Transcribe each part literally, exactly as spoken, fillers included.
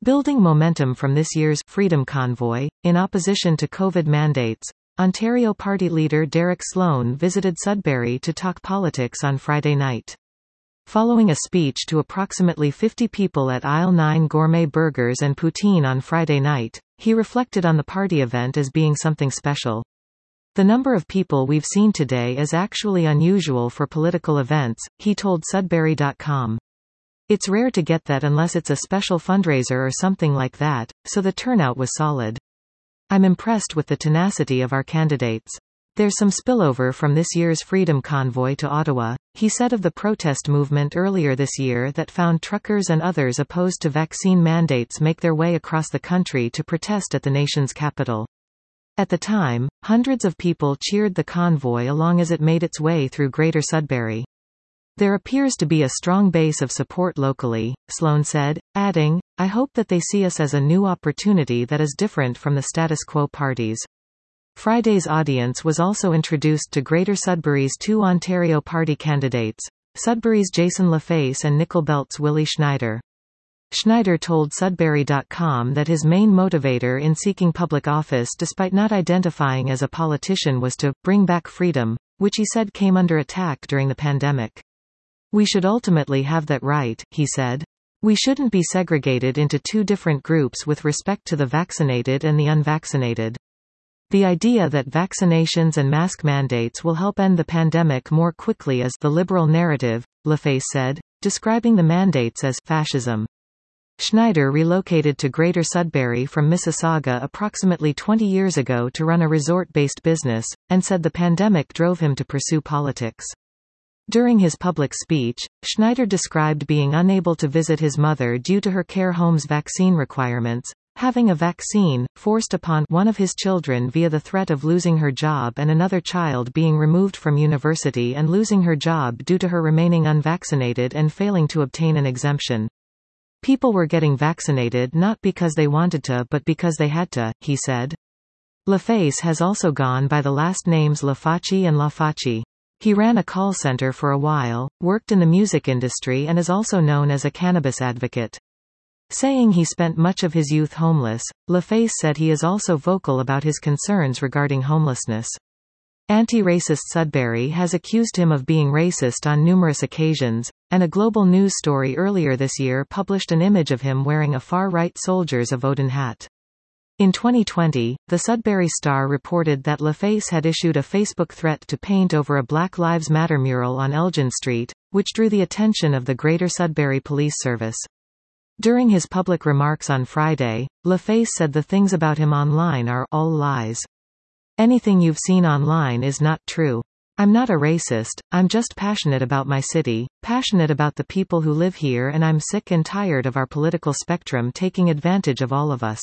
Building momentum from this year's Freedom Convoy, in opposition to COVID mandates, Ontario Party leader Derek Sloan visited Sudbury to talk politics on Friday night. Following a speech to approximately fifty people at Aisle nine Gourmet Burgers and Poutine on Friday night, he reflected on the party event as being something special. "The number of people we've seen today is actually unusual for political events," he told Sudbury dot com. "It's rare to get that unless it's a special fundraiser or something like that, so the turnout was solid. I'm impressed with the tenacity of our candidates. There's some spillover from this year's Freedom Convoy to Ottawa," he said of the protest movement earlier this year that found truckers and others opposed to vaccine mandates make their way across the country to protest at the nation's capital. At the time, hundreds of people cheered the convoy along as it made its way through Greater Sudbury. "There appears to be a strong base of support locally," Sloan said, adding, "I hope that they see us as a new opportunity that is different from the status quo parties." Friday's audience was also introduced to Greater Sudbury's two Ontario Party candidates, Sudbury's Jason LaFace and Nickel Belt's Willie Schneider. Schneider told Sudbury dot com that his main motivator in seeking public office despite not identifying as a politician was to bring back freedom, which he said came under attack during the pandemic. "We should ultimately have that right," he said. "We shouldn't be segregated into two different groups with respect to the vaccinated and the unvaccinated. The idea that vaccinations and mask mandates will help end the pandemic more quickly is the liberal narrative," LaFace said, describing the mandates as fascism. Schneider relocated to Greater Sudbury from Mississauga approximately twenty years ago to run a resort-based business, and said the pandemic drove him to pursue politics. During his public speech, Schneider described being unable to visit his mother due to her care home's vaccine requirements, having a vaccine forced upon one of his children via the threat of losing her job, and another child being removed from university and losing her job due to her remaining unvaccinated and failing to obtain an exemption. "People were getting vaccinated not because they wanted to but because they had to," he said. LaFace has also gone by the last names LaFacci and LaFacci. He ran a call center for a while, worked in the music industry and is also known as a cannabis advocate. Saying he spent much of his youth homeless, LaFace said he is also vocal about his concerns regarding homelessness. Anti-racist Sudbury has accused him of being racist on numerous occasions, and a global news story earlier this year published an image of him wearing a far-right Soldiers of Odin hat. In twenty twenty, the Sudbury Star reported that LaFace had issued a Facebook threat to paint over a Black Lives Matter mural on Elgin Street, which drew the attention of the Greater Sudbury Police Service. During his public remarks on Friday, LaFace said the things about him online are all lies. "Anything you've seen online is not true. I'm not a racist, I'm just passionate about my city, passionate about the people who live here, and I'm sick and tired of our political spectrum taking advantage of all of us."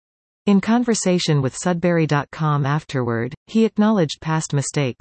In conversation with Sudbury dot com afterward, he acknowledged past mistakes.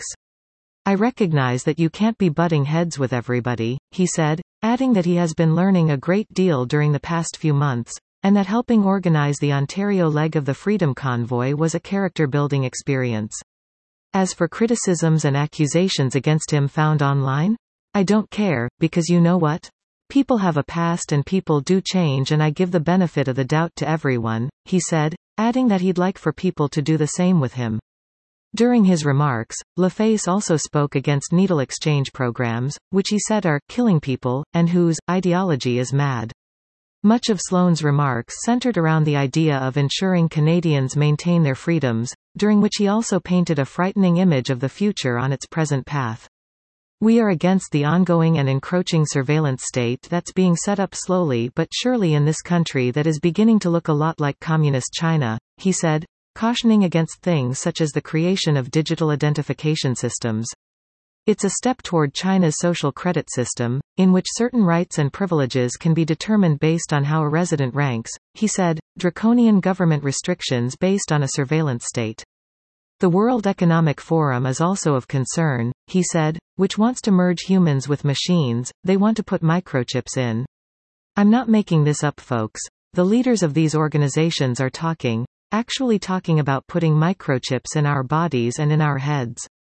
"I recognize that you can't be butting heads with everybody," he said, adding that he has been learning a great deal during the past few months, and that helping organize the Ontario leg of the Freedom Convoy was a character-building experience. As for criticisms and accusations against him found online, "I don't care, because you know what? People have a past and people do change, and I give the benefit of the doubt to everyone," he said, adding that he'd like for people to do the same with him. During his remarks, LaFace also spoke against needle exchange programs, which he said are killing people, and whose ideology is mad. Much of Sloan's remarks centered around the idea of ensuring Canadians maintain their freedoms, during which he also painted a frightening image of the future on its present path. "We are against the ongoing and encroaching surveillance state that's being set up slowly but surely in this country that is beginning to look a lot like communist China," he said, cautioning against things such as the creation of digital identification systems. "It's a step toward China's social credit system, in which certain rights and privileges can be determined based on how a resident ranks," he said, draconian government restrictions based on a surveillance state. "The World Economic Forum is also of concern," he said, "which wants to merge humans with machines. They want to put microchips in. I'm not making this up, folks. The leaders of these organizations are talking, actually talking about putting microchips in our bodies and in our heads."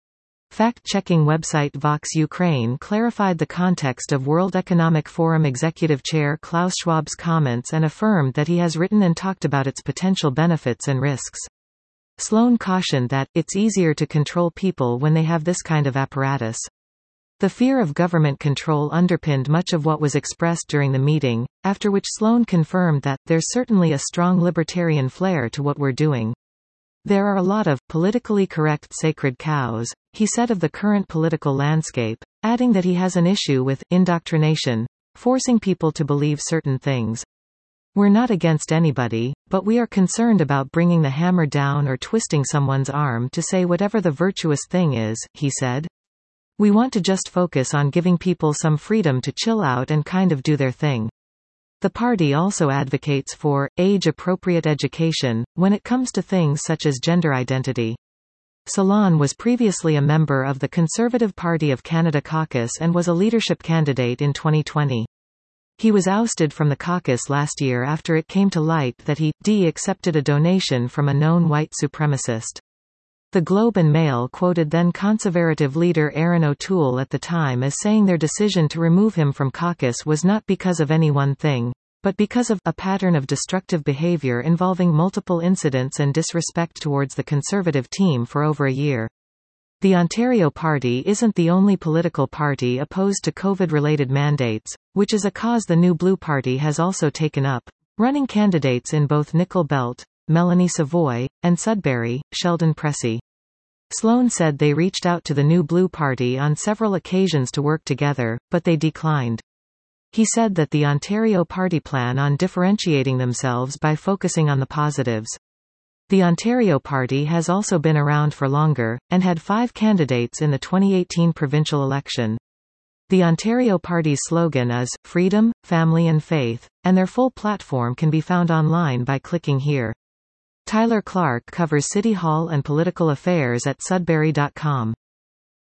Fact-checking website Vox Ukraine clarified the context of World Economic Forum Executive Chair Klaus Schwab's comments and affirmed that he has written and talked about its potential benefits and risks. Sloan cautioned that, it's easier to control people when they have this kind of apparatus. The fear of government control underpinned much of what was expressed during the meeting, after which Sloan confirmed that, there's certainly a strong libertarian flair to what we're doing. There are a lot of politically correct sacred cows, he said of the current political landscape, adding that he has an issue with indoctrination, forcing people to believe certain things. We're not against anybody, but we are concerned about bringing the hammer down or twisting someone's arm to say whatever the virtuous thing is, he said. We want to just focus on giving people some freedom to chill out and kind of do their thing. The party also advocates for age-appropriate education when it comes to things such as gender identity. Solon was previously a member of the Conservative Party of Canada caucus and was a leadership candidate in twenty twenty. He was ousted from the caucus last year after it came to light that he d accepted a donation from a known white supremacist. The Globe and Mail quoted then Conservative leader Erin O'Toole at the time as saying their decision to remove him from caucus was not because of any one thing, but because of a pattern of destructive behavior involving multiple incidents and disrespect towards the Conservative team for over a year. The Ontario Party isn't the only political party opposed to COVID-related mandates, which is a cause the New Blue Party has also taken up, running candidates in both Nickel Belt, Melanie Savoy, and Sudbury, Sheldon Pressey. Sloan said they reached out to the New Blue Party on several occasions to work together, but they declined. He said that the Ontario Party plan on differentiating themselves by focusing on the positives. The Ontario Party has also been around for longer, and had five candidates in the twenty eighteen provincial election. The Ontario Party's slogan is, Freedom, Family and Faith, and their full platform can be found online by clicking here. Tyler Clark covers City Hall and political affairs at Sudbury dot com.